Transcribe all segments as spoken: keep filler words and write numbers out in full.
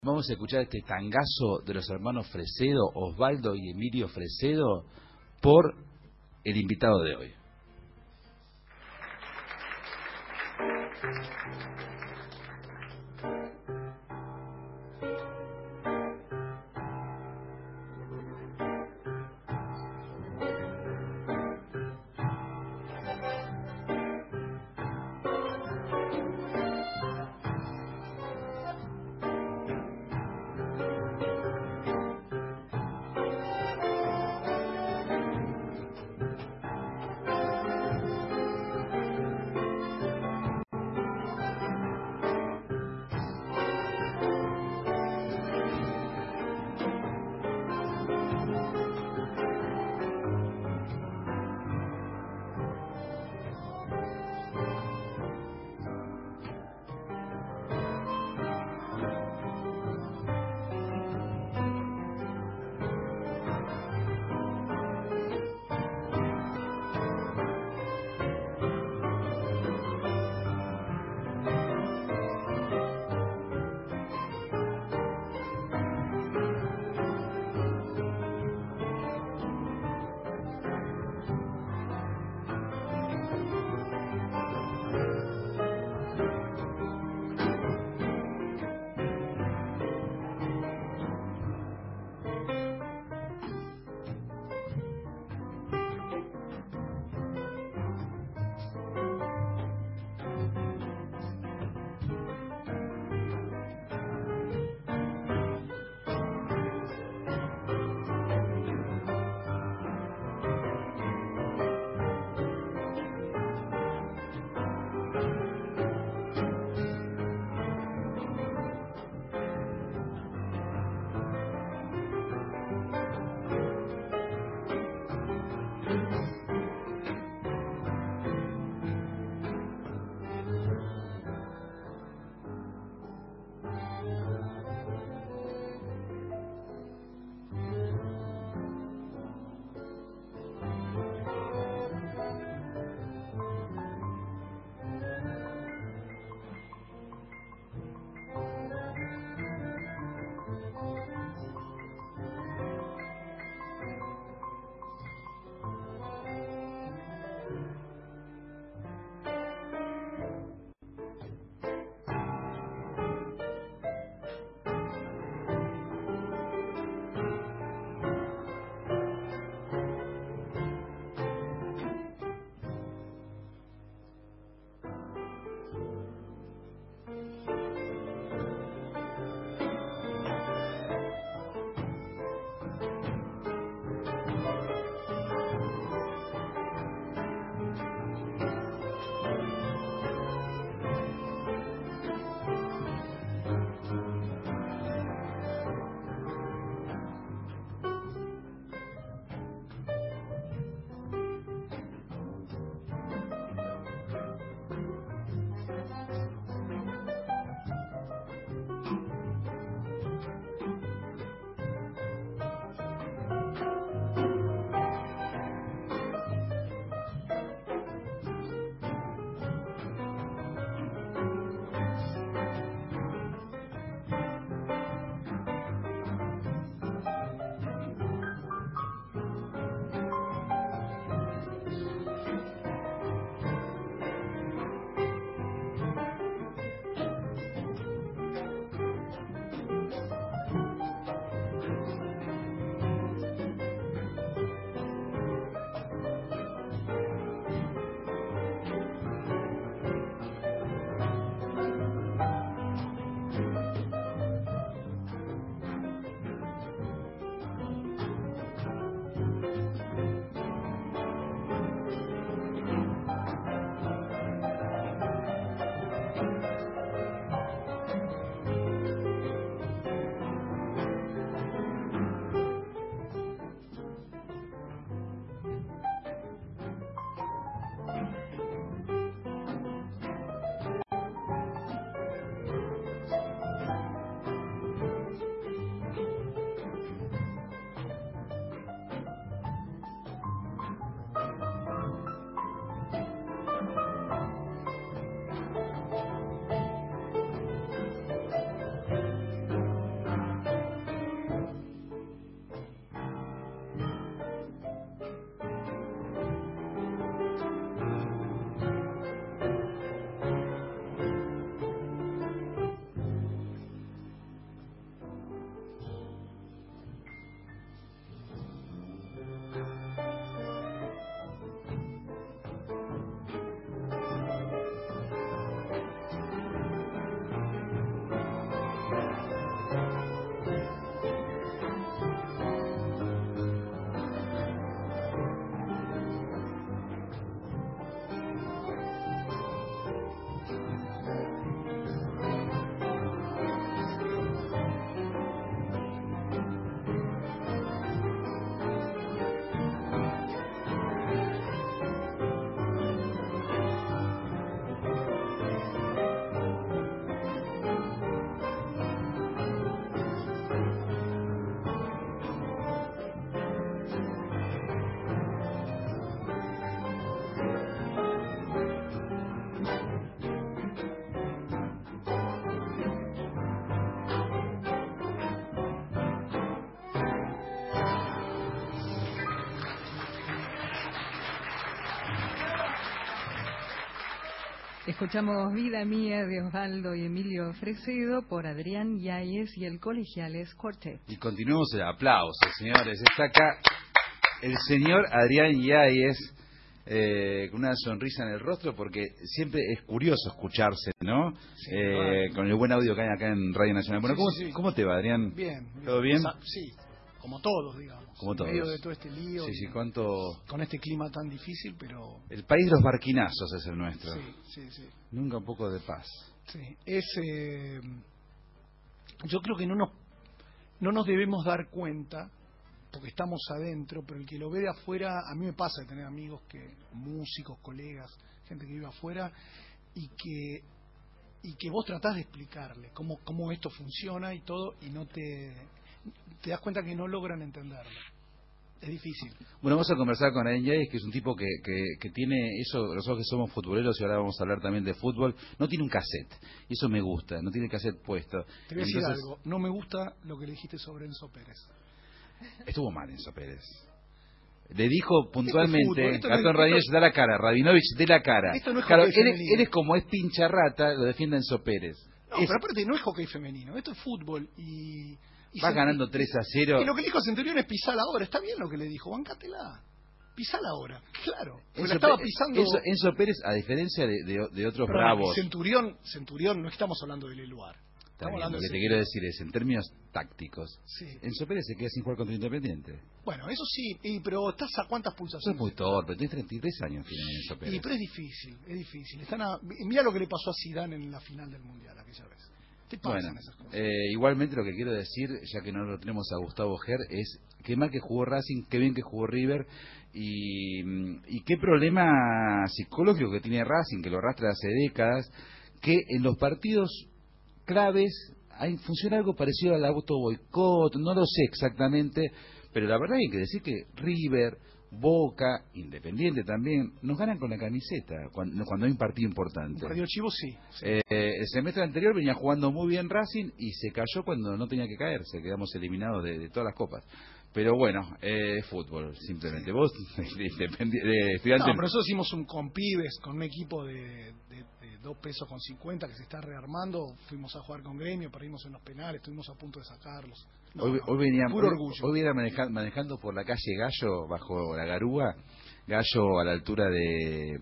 Vamos a escuchar este tangazo de los hermanos Fresedo, Osvaldo y Emilio Fresedo, por el invitado de hoy. Escuchamos Vida Mía de Osvaldo y Emilio Fresedo por Adrián Yáñez y el Colegiales Quartet. Y continuemos el aplauso, señores. Está acá el señor Adrián Yáñez, eh, con una sonrisa en el rostro, porque siempre es curioso escucharse, ¿no? Sí, eh, claro. Con el buen audio que hay acá en Radio Nacional. Bueno, Sí, ¿cómo, sí, sí. ¿cómo te va, Adrián? Bien. ¿Todo bien? O sea, sí, como todos, digamos. Como en todos. medio de todo este lío. Sí, sí, y ¿cuánto...? Con este clima tan difícil, pero... El país de los barquinazos es el nuestro. Sí, sí, sí. Nunca un poco de paz. Sí, es... Eh, yo creo que no nos, no nos debemos dar cuenta, porque estamos adentro, pero el que lo ve de afuera, a mí me pasa de tener amigos, que músicos, colegas, gente que vive afuera, y que y que vos tratás de explicarle cómo, cómo esto funciona y todo, y no te... te das cuenta que no logran entenderlo. Es difícil. Bueno, vamos a conversar con Adrián Yáñez, que es un tipo que, que, que tiene eso, nosotros que somos futboleros y ahora vamos a hablar también de fútbol, no tiene un cassette, y eso me gusta, no tiene cassette puesto. Te voy a decir Entonces, algo, no me gusta lo que le dijiste sobre Enzo Pérez. estuvo mal Enzo Pérez. Le dijo puntualmente, fútbol, esto no es- Gastón Radíez, esto- da la cara, Rabinovich, de la cara. Esto no es Claro, hockey él, es- femenino. él es como es pincha rata, lo defiende Enzo Pérez. No, Es- pero aparte no es hockey femenino, esto es fútbol y... y va se- ganando y- tres a cero. Y lo que le dijo a Centurión es pisar ahora, está bien lo que le dijo, bancátela. Pisala ahora, claro. Porque la Enzo, estaba Pérez, pisando... Enzo- Enzo Pérez, a diferencia de, de- de otros Perdón, bravos, Centurión, Centurión, no estamos hablando del Eluar. está Estamos bien, hablando lo que de te Centurión. quiero decir es, en términos tácticos, Sí. Enzo Pérez se queda sin jugar contra Independiente. Bueno, eso sí, y, pero ¿estás a cuántas Eso pulsaciones? es muy torpe, tiene treinta y tres años tiene Enzo Y, Pérez. pero es difícil, es difícil. Están a... Mira lo que le pasó a Zidane en la final del Mundial aquella vez. ¿Qué pasan Bueno, esas cosas? eh, igualmente lo que quiero decir, ya que no lo tenemos a Gustavo Ger, es qué mal que jugó Racing, qué bien que jugó River, y, y qué problema psicológico que tiene Racing, que lo arrastra hace décadas, que en los partidos claves hay, funciona algo parecido al auto boicot, no lo sé exactamente, pero la verdad hay que decir que River, Boca, Independiente también, nos ganan con la camiseta cuando, cuando hay un partido Un importante. partido chivo, sí. sí. Eh, el semestre anterior venía jugando muy bien Racing y se cayó cuando no tenía que caerse, quedamos eliminados de, de todas las copas. Pero bueno, eh, fútbol, simplemente. Sí. Vos, de, independi- de estudiante... No, pero nosotros hicimos un con pibes, con un equipo de, de, de dos pesos con cincuenta que se está rearmando. Fuimos a jugar con Gremio, perdimos en los penales, estuvimos a punto de sacarlos. No, hoy, no, hoy venía, puro hoy- orgullo. hoy venía maneja- manejando por la calle Gallo, bajo la Garúa, Gallo a la altura de,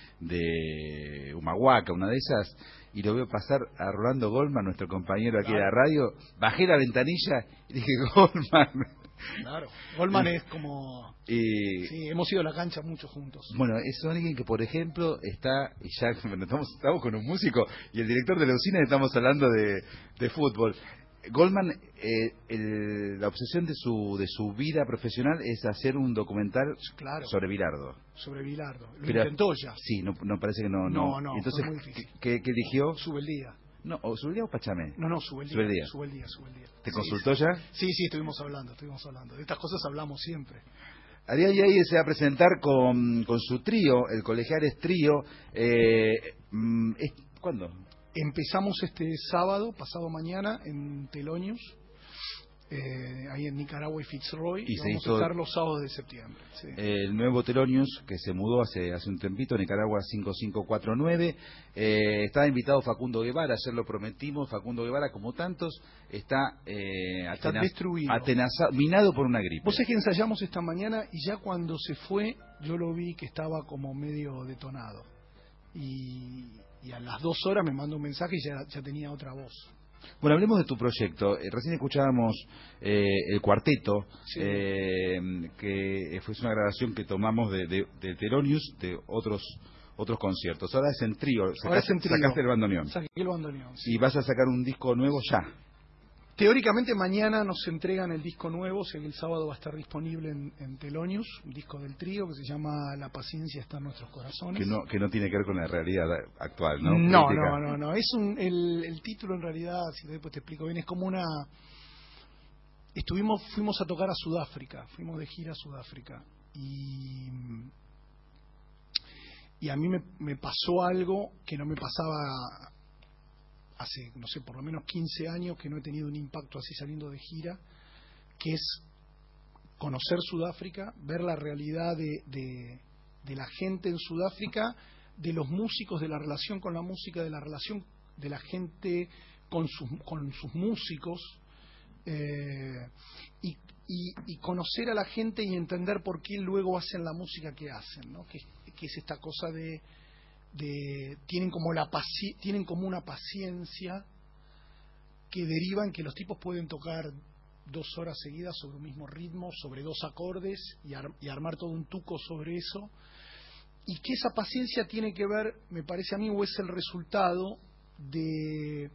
de Humahuaca, una de esas, y lo veo pasar a Rolando Goldman, nuestro compañero aquí de la radio. Bajé la ventanilla y dije, Goldman. Claro. Goldman es como... Y, Sí, hemos ido a la cancha mucho juntos. Bueno, es alguien que, por ejemplo, está, y ya bueno, estamos, estamos con un músico y el director de la usina, estamos hablando de, de fútbol. Goldman, eh, el- la obsesión de su de su vida profesional es hacer un documental Claro. sobre Bilardo. Sobre Bilardo. Lo Pero- intentó ya. Sí, no, no parece que no. No, no, Y entonces, fue muy difícil. ¿qué, qué eligió? Sube el día. No, o Zubeldía o Pachamé. No, no, sube el día. Sube el día. Sube el día, sube el día. ¿Te Sí, consultó ya? Sí, sí, estuvimos hablando, estuvimos hablando. De estas cosas hablamos siempre. Adrián Yáñez se va a presentar con, con su trío, el Colegiales Trío. Eh, mm, es- ¿Cuándo? Empezamos este sábado, pasado mañana, en Telonius, eh, ahí en Nicaragua y Fitzroy, Y y, se vamos hizo- a estar los sábados de septiembre. Sí. El nuevo Telonius, que se mudó hace hace un tempito, Nicaragua cinco cinco cuatro nueve. Eh, estaba invitado Facundo Guevara, ayer lo prometimos. Facundo Guevara, como tantos, está, eh, Está atena- destruido. atenaza- minado por una gripe. Vos sabés que ensayamos esta mañana y ya cuando se fue yo lo vi que estaba como medio detonado. Y, y a las dos horas me mandó un mensaje y ya, ya tenía otra voz. Bueno, hablemos de tu proyecto. Eh, recién escuchábamos eh, el cuarteto, Sí. eh, que fue una grabación que tomamos de, de, de Telonius, de otros otros conciertos. Ahora es en trío, Ahora sacaste, es en trío. sacaste el bandoneón. Saqué el bandoneón. Sí. Y vas a sacar un disco nuevo ya. Teóricamente mañana nos entregan el disco nuevo, o sea que el sábado va a estar disponible en, en Telonius, un disco del trío que se llama La paciencia está en nuestros corazones. Que no, que no tiene que ver con la realidad actual, ¿no? No, Política. no, no, no. Es un, el, el título en realidad, si después te explico bien, es como una... Estuvimos, fuimos a tocar a Sudáfrica, fuimos de gira a Sudáfrica y, y a mí me, me pasó algo que no me pasaba hace, no sé, por lo menos quince años que no he tenido un impacto así saliendo de gira, que es conocer Sudáfrica, ver la realidad de, de, de la gente en Sudáfrica, de los músicos, de la relación con la música, de la relación de la gente con sus, con sus músicos, eh, y, y, y conocer a la gente y entender por qué luego hacen la música que hacen, ¿no? Que, que es esta cosa de, de tienen como la paci tienen como una paciencia que deriva en que los tipos pueden tocar dos horas seguidas sobre un mismo ritmo, sobre dos acordes y, ar y armar todo un tuco sobre eso, y que esa paciencia tiene que ver, me parece a mí, o es el resultado de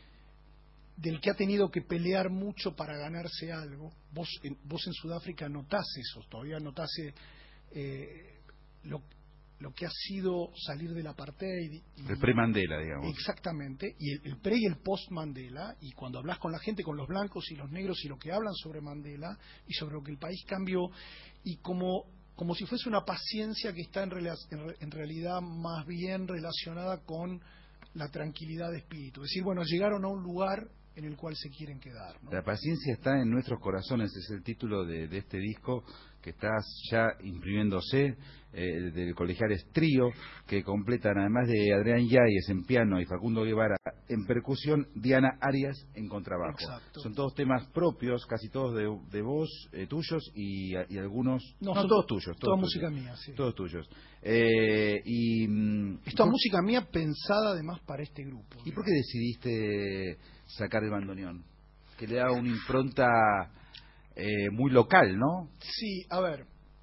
del que ha tenido que pelear mucho para ganarse algo. Vos en, vos en Sudáfrica notás eso, todavía notás eh, lo, lo que ha sido salir del apartheid. Y, el pre-Mandela, digamos. Exactamente, y el, el pre y el post-Mandela, y cuando hablas con la gente, con los blancos y los negros, y lo que hablan sobre Mandela, y sobre lo que el país cambió, y como, como si fuese una paciencia que está en, en, en realidad más bien relacionada con la tranquilidad de espíritu. Es decir, bueno, llegaron a un lugar en el cual se quieren quedar, ¿no? La paciencia está en nuestros corazones, es el título de, de este disco que está ya imprimiéndose, eh, del Colegiales Trío, que completan, además de Adrián Yáñez en piano y Facundo Guevara en percusión, Diana Arias en contrabajo. Exacto. Son todos temas propios, casi todos de, de voz, eh, tuyos, y, y algunos... No, no son todos tuyos. Todos toda tuyos, música mía, sí. Todos tuyos. Eh, y, Esta ¿por, música mía pensada además para este grupo. ¿Y por qué decidiste sacar el bandoneón? Que le da una impronta eh, muy local, ¿no? Sí, a ver,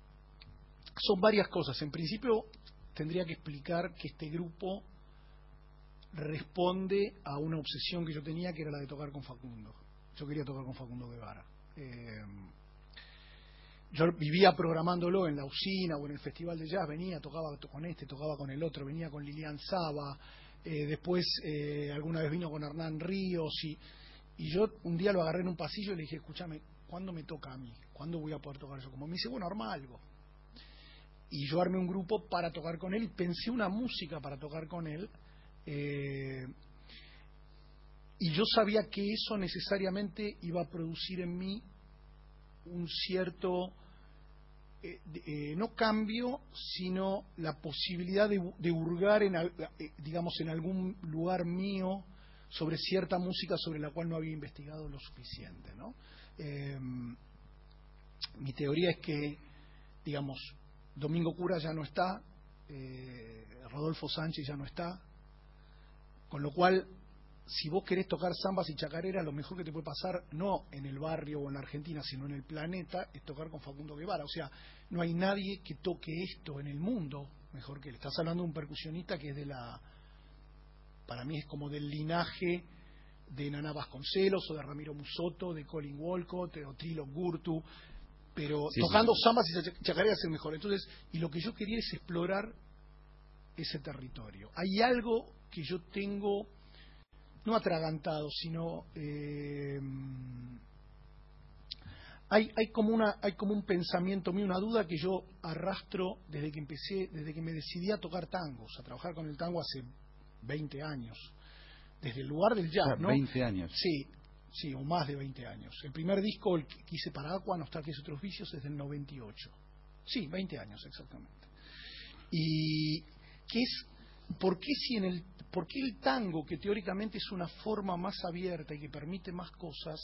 son varias cosas. En principio tendría que explicar que este grupo responde a una obsesión que yo tenía, que era la de tocar con Facundo. Yo quería tocar con Facundo Guevara. Eh, yo vivía programándolo en la usina o en el Festival de Jazz, venía, tocaba con este, tocaba con el otro, venía con Lilian Saba, eh, después eh, alguna vez vino con Hernán Ríos, y, y yo un día lo agarré en un pasillo y le dije, escúchame, ¿cuándo me toca a mí? ¿Cuándo voy a poder tocar yo? Como me dice, bueno, arma algo. Y yo armé un grupo para tocar con él y pensé una música para tocar con él, eh, y yo sabía que eso necesariamente iba a producir en mí un cierto eh, eh, no cambio, sino la posibilidad de, de hurgar en, eh, digamos, en algún lugar mío sobre cierta música sobre la cual no había investigado lo suficiente, ¿no? Eh, mi teoría es que, digamos, Domingo Cura ya no está, eh, Rodolfo Sánchez ya no está, con lo cual, si vos querés tocar zambas y chacareras, lo mejor que te puede pasar, no en el barrio o en la Argentina, sino en el planeta, es tocar con Facundo Guevara. O sea, no hay nadie que toque esto en el mundo mejor que él. Estás hablando de un percusionista que es de la... para mí es como del linaje de Naná Vasconcelos, o de Ramiro Musoto, de Colin Walcott, o Trilo Gurtu, pero sí, tocando sí. zambas y chacareras es el mejor. Entonces, y lo que yo quería es explorar ese territorio. Hay algo que yo tengo... no atragantado, sino eh, hay, hay como una, hay como un pensamiento mío, una duda que yo arrastro desde que empecé, desde que me decidí a tocar tangos, a trabajar con el tango hace veinte años, desde el lugar del jazz, Ah, ¿no? veinte años. Sí, sí, o más de veinte años. El primer disco, el que hice para Aqua, Nostalgias y otros vicios, es del noventa y ocho. Sí, veinte años exactamente. Y que es, ¿por qué si en el ¿Por qué el tango, que teóricamente es una forma más abierta y que permite más cosas,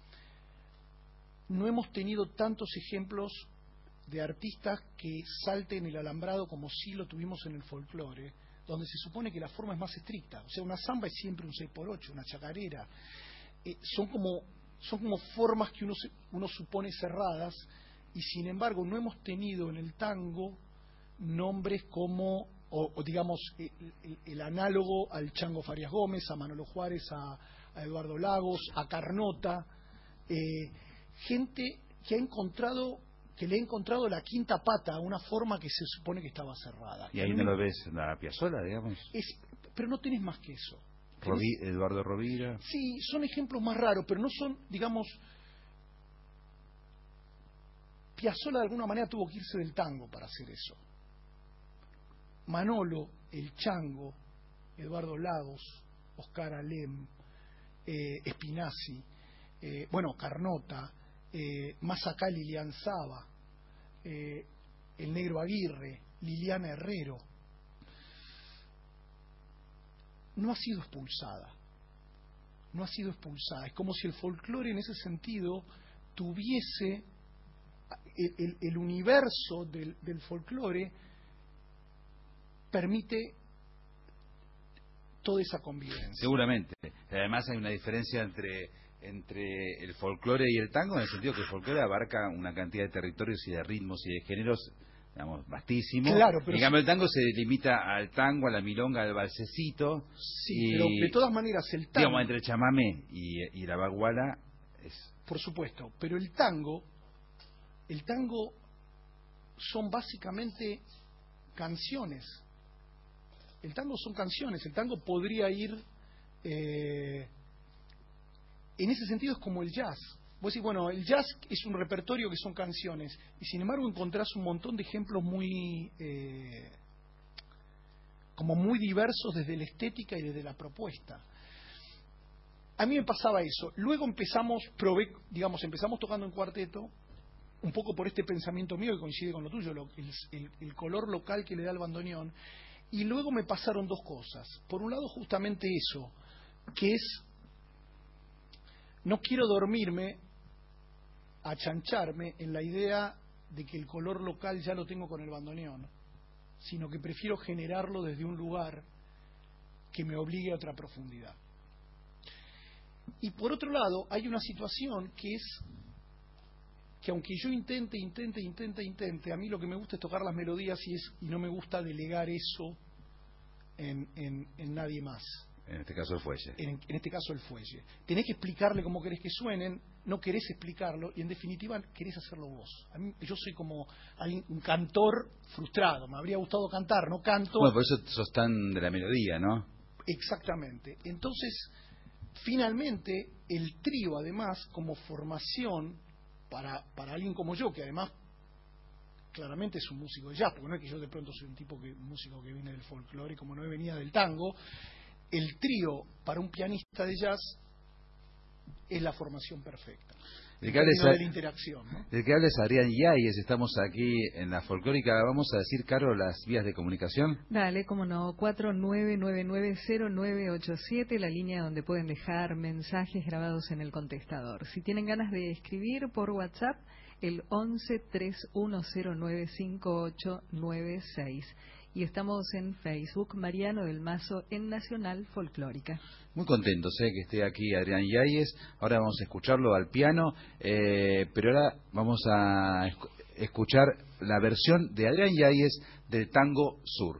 no hemos tenido tantos ejemplos de artistas que salten el alambrado como sí lo tuvimos en el folclore, donde se supone que la forma es más estricta? O sea, una samba es siempre un seis por ocho, una chacarera. Eh, son como son como formas que uno, uno supone cerradas, y sin embargo no hemos tenido en el tango nombres como... O, o digamos, el, el, el análogo al Chango Farias Gómez, a Manolo Juárez, a, a Eduardo Lagos, a Carnota, eh, gente que ha encontrado, que le ha encontrado la quinta pata a una forma que se supone que estaba cerrada. Y ahí no lo ves en la Piazzolla, digamos. Es, pero no tenés más que eso. Rovi, Eduardo Rovira. Sí, son ejemplos más raros, pero no son, digamos... Piazzolla de alguna manera tuvo que irse del tango para hacer eso. Manolo, el Chango, Eduardo Lagos, Oscar Alem, eh, Spinazzi, eh, bueno, Carnota, eh, más acá Lilian Saba, eh, el Negro Aguirre, Liliana Herrero. no ha sido expulsada. No ha sido expulsada. Es como si el folclore en ese sentido tuviese el, el, el universo del, del folclore permite toda esa convivencia. Seguramente. Además hay una diferencia entre entre el folclore y el tango, en el sentido que el folclore abarca una cantidad de territorios y de ritmos y de géneros, digamos, vastísimo. Claro, pero en cambio el tango se limita al tango, a la milonga, al balsecito. Sí, y, pero de todas maneras el tango... Digamos, entre el chamamé y, y la baguala es... Por supuesto, pero el tango, el tango son básicamente canciones. El tango son canciones, el tango podría ir... Eh, en ese sentido es como el jazz. Vos decís, bueno, el jazz es un repertorio que son canciones, y sin embargo encontrás un montón de ejemplos muy... Eh, como muy diversos desde la estética y desde la propuesta. A mí me pasaba eso. Luego empezamos, probé, digamos, empezamos tocando en cuarteto, un poco por este pensamiento mío que coincide con lo tuyo, lo, el, el, el color local que le da el bandoneón, y luego me pasaron dos cosas. Por un lado, justamente eso, que es, no quiero dormirme, achancharme en la idea de que el color local ya lo tengo con el bandoneón, sino que prefiero generarlo desde un lugar que me obligue a otra profundidad. Y por otro lado, hay una situación que es que aunque yo intente, intente, intente, intente, a mí lo que me gusta es tocar las melodías y, es, y no me gusta delegar eso en, en, en nadie más. En este caso el fuelle. En, en este caso el fuelle. Tenés que explicarle cómo querés que suenen, no querés explicarlo y en definitiva querés hacerlo vos. A mí, yo soy como un cantor frustrado, me habría gustado cantar, no canto. Bueno, por eso sos tan de la melodía, ¿no? Exactamente. Entonces, finalmente, el trío, además, como formación para, para alguien como yo, que además claramente es un músico de jazz, porque no es que yo de pronto soy un tipo que un músico que viene del folclore, como no venía del tango, el trío para un pianista de jazz es la formación perfecta. El que, hables a, de la interacción, ¿no? el que hables Adrián Yáñez, estamos aquí en la folclórica. Vamos a decir, Caro, las vías de comunicación. Dale, cómo no, cuatro nueve nueve nueve cero nueve ocho siete, la línea donde pueden dejar mensajes grabados en el contestador. Si tienen ganas de escribir por WhatsApp, el once tres uno cero nueve cinco ocho nueve seis. Y estamos en Facebook, Mariano del Mazo, en Nacional Folclórica. Muy contentos eh, que esté aquí Adrián Yáñez. Ahora vamos a escucharlo al piano, eh, pero ahora vamos a esc- escuchar la versión de Adrián Yáñez del Tango Sur.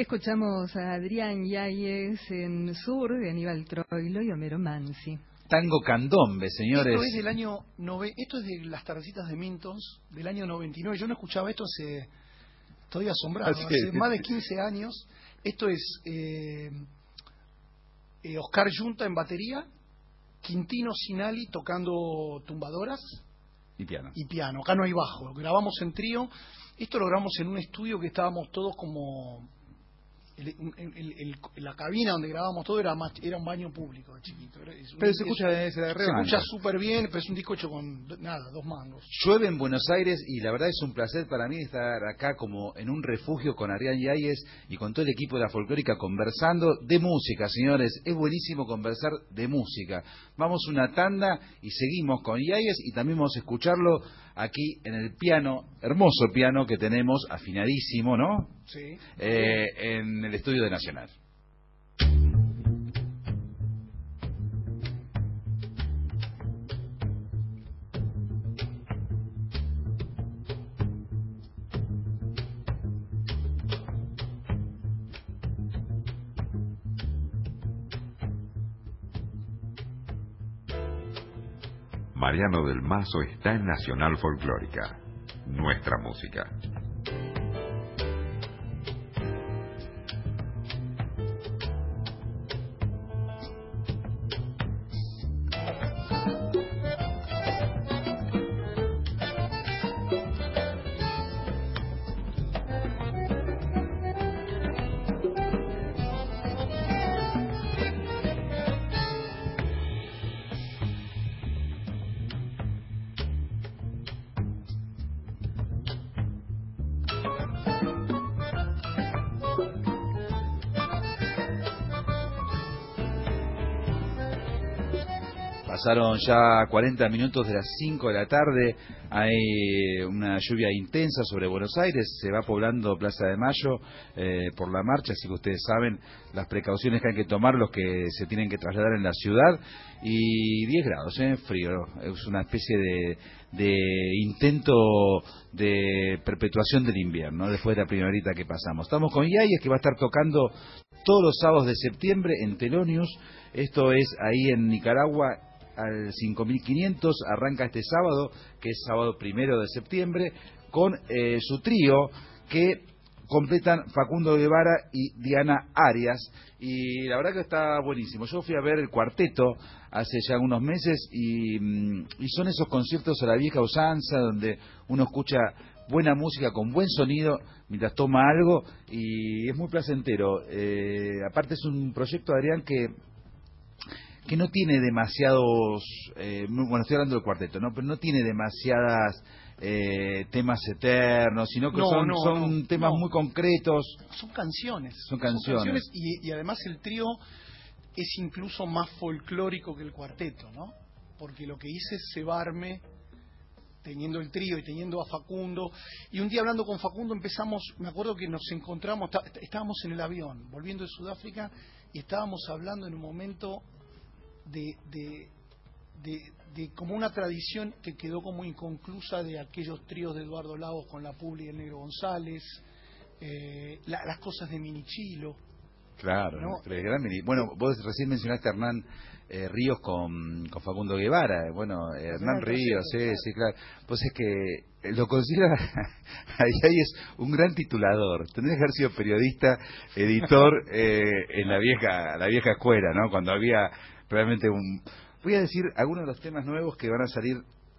Escuchamos a Adrián Yáñez en Sur, de Aníbal Troilo y Homero Mansi. Tango Candombe, señores. Esto es del año nove... esto es de las tardecitas de Mintons del año noventa y nueve. Yo no escuchaba esto hace, estoy asombrado, Así hace es. más de quince años. Esto es eh, eh, Oscar Yunta en batería, Quintino Sinali tocando tumbadoras Y piano. y piano. Acá no hay bajo, lo grabamos en trío. Esto lo grabamos en un estudio que estábamos todos como... El, el, el, el, la cabina donde grabábamos todo era más, era un baño público, chiquito. Era, es un, Pero se es, escucha de ese se escucha súper bien, pero es un disco hecho con nada, dos mangos. Llueve en Buenos Aires y la verdad es un placer para mí estar acá como en un refugio con Adrián Yáñez y con todo el equipo de la Folclórica conversando de música, señores. Es buenísimo conversar de música. Vamos una tanda y seguimos con Yáñez y también vamos a escucharlo aquí en el piano, hermoso piano que tenemos, afinadísimo, ¿no? Sí. Eh, en el estudio de Nacional. Mariano del Mazo está en Nacional Folclórica, nuestra música. Pasaron ya cuarenta minutos de las cinco de la tarde, hay una lluvia intensa sobre Buenos Aires, se va poblando Plaza de Mayo eh, por la marcha, así que ustedes saben las precauciones que hay que tomar los que se tienen que trasladar en la ciudad, y diez grados, ¿eh? Frío, es una especie de, de intento de perpetuación del invierno, después de la primerita que pasamos. Estamos con Yáñez, que va a estar tocando todos los sábados de septiembre en Telonius, esto es ahí en Nicaragua, al cinco mil quinientos, arranca este sábado, que es sábado primero de septiembre, con eh, su trío que completan Facundo Guevara y Diana Arias, y la verdad que está buenísimo. Yo fui a ver el cuarteto hace ya unos meses y, y son esos conciertos a la vieja usanza donde uno escucha buena música con buen sonido mientras toma algo y es muy placentero. Eh, aparte es un proyecto, Adrián, que que no tiene demasiados, eh, bueno, estoy hablando del cuarteto, ¿no? Pero no tiene demasiadas eh, temas eternos, sino que no, son, no, son no, temas no. muy concretos. Son canciones. Son canciones. Son canciones y, y además el trío es incluso más folclórico que el cuarteto, ¿no? Porque lo que hice es cebarme teniendo el trío y teniendo a Facundo, y un día hablando con Facundo empezamos, me acuerdo que nos encontramos, estábamos en el avión, volviendo de Sudáfrica, y estábamos hablando en un momento De, de, de, de como una tradición que quedó como inconclusa de aquellos tríos de Eduardo Lagos con la Publi y el Negro González, eh, la, las cosas de Minichilo. Claro, ¿no? el gran Mini. Bueno, vos recién mencionaste a Hernán eh, Ríos con, con Facundo Guevara. Bueno, eh, Hernán Ríos, sí, claro. sí, claro. Pues es que lo considera ahí es un gran titulador. Tendría que haber sido periodista, editor eh, en la vieja la vieja escuela, ¿no? Cuando había realmente un... Voy a decir algunos de los temas nuevos que van a salir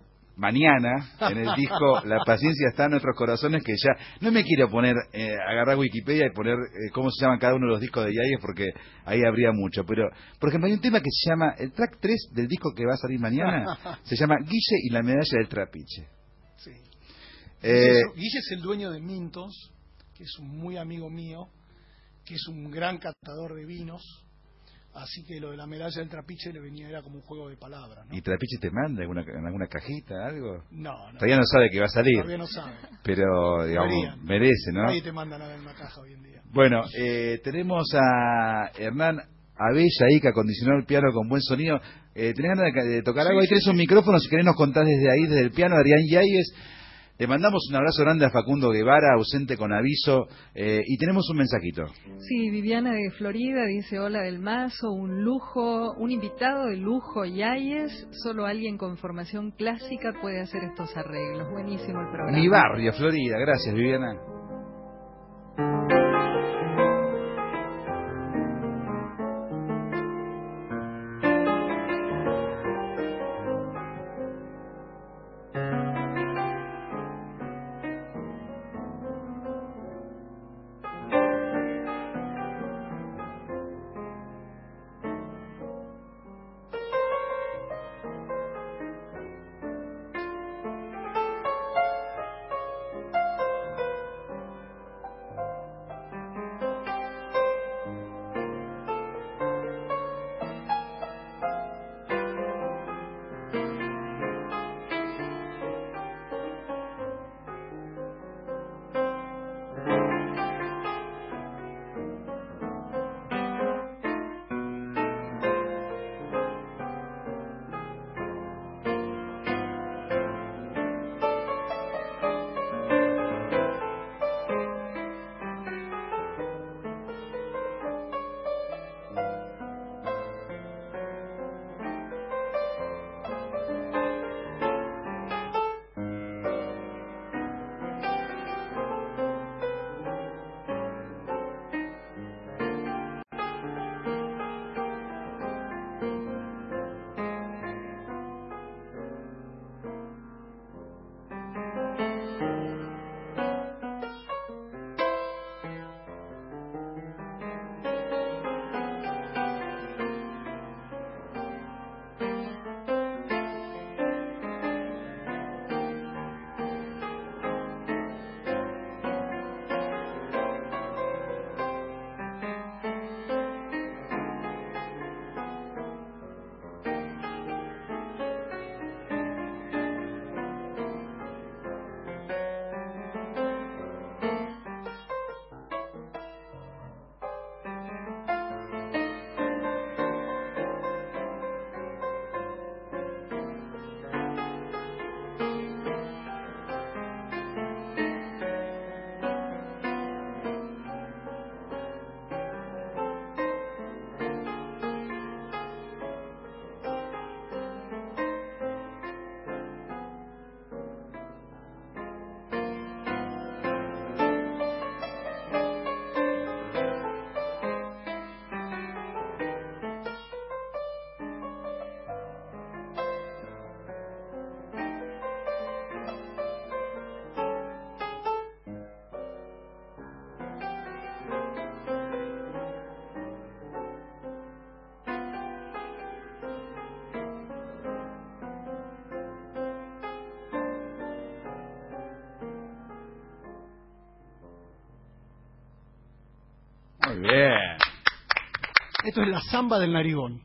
mañana en el disco La Paciencia está en nuestros corazones, que ya no me quiero poner, eh, agarrar Wikipedia y poner eh, cómo se llaman cada uno de los discos de Yáñez, porque ahí habría mucho, pero por ejemplo hay un tema que se llama, el track tres del disco que va a salir mañana, se llama Guille y la medalla del trapiche. Sí. Eh, Guille, es, Guille es el dueño de Mintos, que es un muy amigo mío, que es un gran catador de vinos. Así que lo de la medalla del trapiche le venía, era como un juego de palabras, ¿no? ¿Y Trapiche te manda alguna, en alguna cajita, algo? No, no. Todavía no sabe que va a salir. Todavía no sabe. Pero, digamos, Deberían. merece, ¿no? Nadie te manda nada en una caja hoy en día. Bueno, eh, tenemos a Hernán Abella ahí, que acondicionó el piano con buen sonido. Eh, ¿Tenés ganas de, de tocar Sí, algo? Ahí sí, tenés sí. un micrófono, si querés nos contás desde ahí, desde el piano, Adrián Yáñez. Le mandamos un abrazo grande a Facundo Guevara, ausente con aviso, eh, y tenemos un mensajito. Sí, Viviana de Florida dice: hola del Mazo, un lujo, un invitado de lujo, Yáñez, solo alguien con formación clásica puede hacer estos arreglos. Buenísimo el programa. Mi barrio, Florida, gracias Viviana. Muy bien. Esto es la samba del narigón.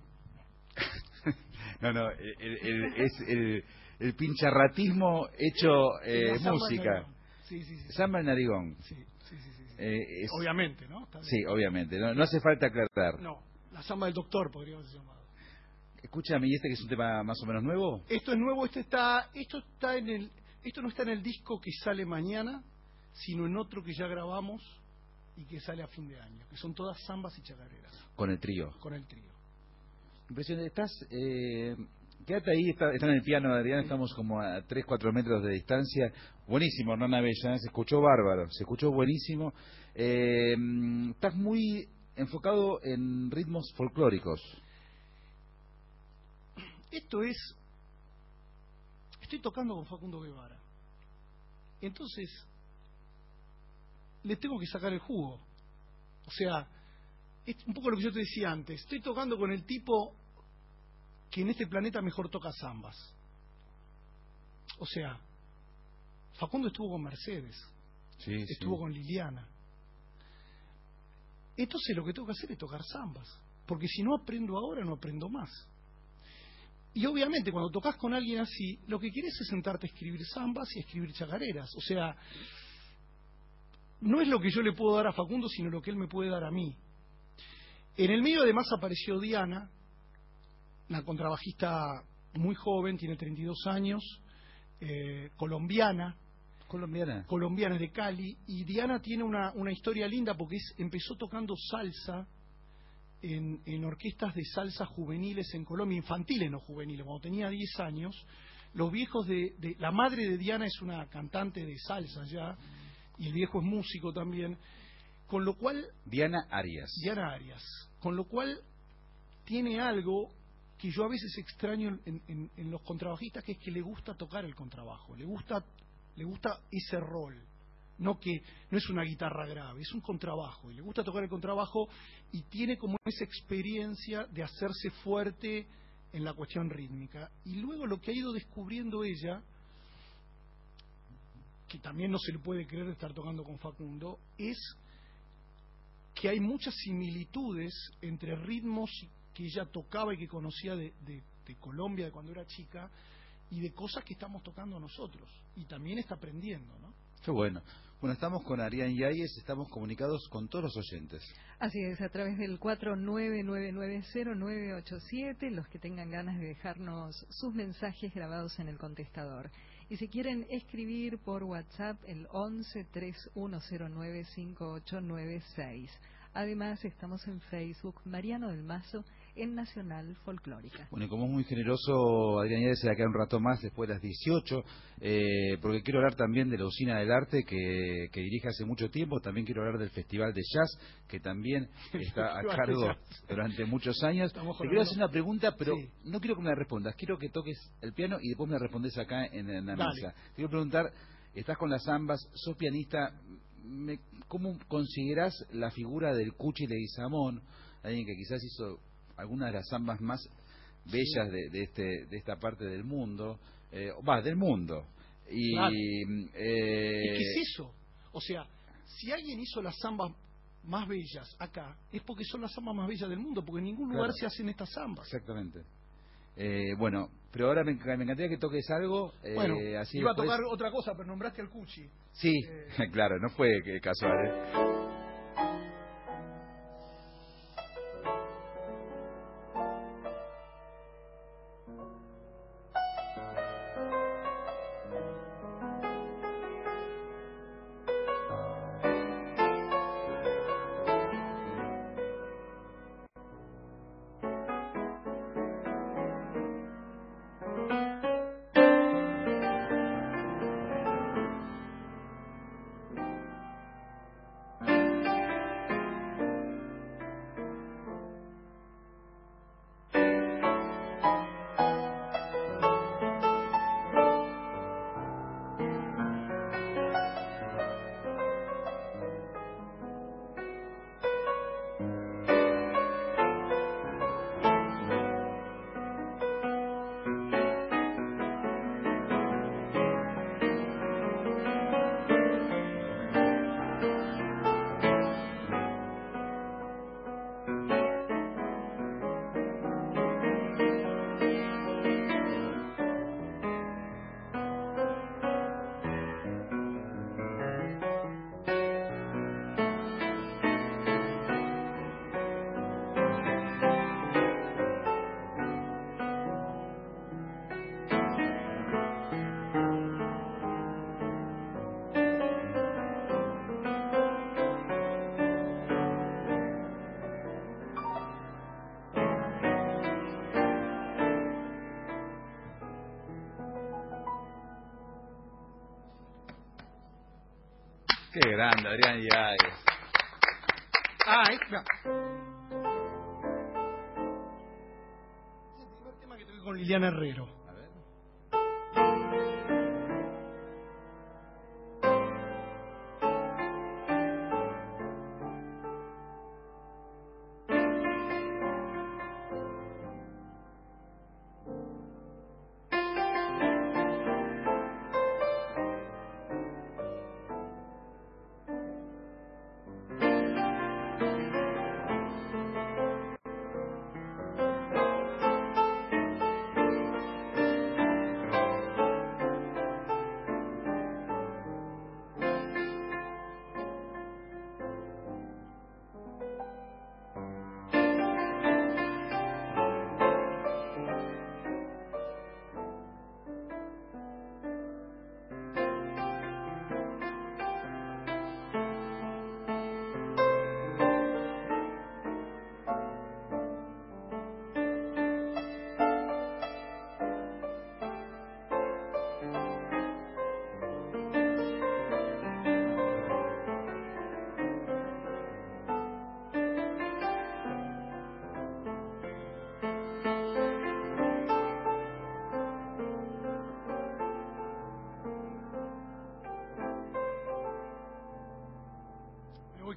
No, no, el, el, es el, el pincharratismo hecho eh, música. Sí, sí, sí. Samba del narigón. Sí, sí, sí, sí. Eh, es... Obviamente, ¿no? Está bien. Sí, obviamente. No, no hace falta aclarar. No, la samba del doctor podríamos haber llamado. Escúchame, ¿y este que es un tema más o menos nuevo? Esto es nuevo, esto está, esto está en el, esto no está en el disco que sale mañana, sino en otro que ya grabamos y que sale a fin de año, que son todas zambas y chacareras. Con el trío. Con el trío. Impresionante. Estás, eh, quédate ahí, está, está en el piano, Adrián, estamos como a tres, cuatro metros de distancia. Buenísimo, Hernán Abella, se escuchó bárbaro, se escuchó buenísimo. Eh, estás muy enfocado en ritmos folclóricos. Esto es, estoy tocando con Facundo Guevara. Entonces, le tengo que sacar el jugo. O sea, es un poco lo que yo te decía antes. Estoy tocando con el tipo que en este planeta mejor toca zambas. O sea, Facundo estuvo con Mercedes, sí, estuvo sí. con Liliana. Entonces lo que tengo que hacer es tocar zambas, porque si no aprendo ahora, no aprendo más. Y obviamente cuando tocas con alguien así, lo que quieres es sentarte a escribir zambas y a escribir chacareras. O sea, no es lo que yo le puedo dar a Facundo, sino lo que él me puede dar a mí. En el medio además apareció Diana, una contrabajista muy joven, tiene treinta y dos años, eh, colombiana. colombiana. Colombiana, es de Cali. Y Diana tiene una, una historia linda porque es, empezó tocando salsa en, en orquestas de salsa juveniles en Colombia, infantiles no juveniles, cuando tenía diez años. Los viejos de, de... La madre de Diana es una cantante de salsa ya, y el viejo es músico también. Con lo cual... Diana Arias. Diana Arias. Con lo cual tiene algo que yo a veces extraño en, en, en los contrabajistas, que es que le gusta tocar el contrabajo, le gusta, le gusta ese rol, no que no es una guitarra grave, es un contrabajo, y le gusta tocar el contrabajo y tiene como esa experiencia de hacerse fuerte en la cuestión rítmica. Y luego lo que ha ido descubriendo ella, que también no se le puede creer de estar tocando con Facundo, es que hay muchas similitudes entre ritmos que ella tocaba y que conocía de, de, de Colombia de cuando era chica, y de cosas que estamos tocando nosotros, y también está aprendiendo, ¿no? Qué bueno. Bueno, estamos con Arián Yáñez, estamos comunicados con todos los oyentes. Así es, a través del cuatro nueve nueve nueve cero nueve ocho siete, los que tengan ganas de dejarnos sus mensajes grabados en el contestador. Y si quieren escribir por WhatsApp, el once tres uno cero nueve cinco ocho nueve seis. Además, estamos en Facebook, Mariano del Mazo, en Nacional Folclórica. Bueno, y como es muy generoso, Adrián Yáñez se va a quedar un rato más después de las dieciocho, eh, porque quiero hablar también de la Usina del Arte que, que dirige hace mucho tiempo. También quiero hablar del Festival de Jazz, que también está a cargo durante muchos años. Te quiero hacer una pregunta, pero sí, no quiero que me la respondas. Quiero que toques el piano y después me la respondes acá en, en la Dale. mesa. Te quiero preguntar, estás con las zambas, sos pianista, me, ¿cómo considerás la figura del Cuchi Leguizamón, alguien que quizás hizo algunas de las zambas más bellas sí. de, de, este, de esta parte del mundo, eh, va, del mundo? Y, claro. eh... ¿Y qué es eso? O sea, si alguien hizo las zambas más bellas acá, es porque son las zambas más bellas del mundo, porque en ningún lugar claro. se hacen estas zambas. Exactamente. Eh, bueno, pero ahora me, me encantaría que toques algo. Eh, bueno, así iba después... a tocar otra cosa, pero nombraste al Cuchi. Sí, eh... claro, no fue casual, ¿eh? Qué grande, Adrián Yáñez. Ah, es no. Es el primer tema que toqué con Liliana Herrero. A ver.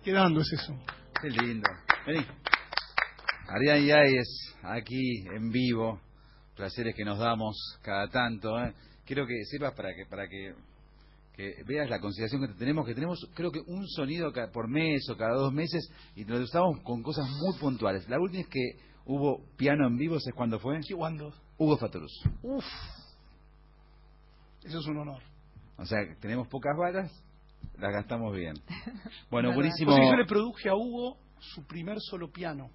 quedando es eso. Qué lindo. Vení. Adrián Yáez, aquí en vivo. Placeres que nos damos cada tanto. ¿eh? Quiero que sirvas para que para que, que veas la consideración que tenemos, que tenemos creo que un sonido cada, por mes o cada dos meses y nos usamos con cosas muy puntuales. La última es que hubo piano en vivo, ¿sabes cuándo fue? ¿Cuándo? Hugo Fatoruz. Uf, eso es un honor. O sea, tenemos pocas balas, las gastamos bien. Bueno, Verdad. buenísimo. O sea, yo le produje a Hugo su primer solo piano.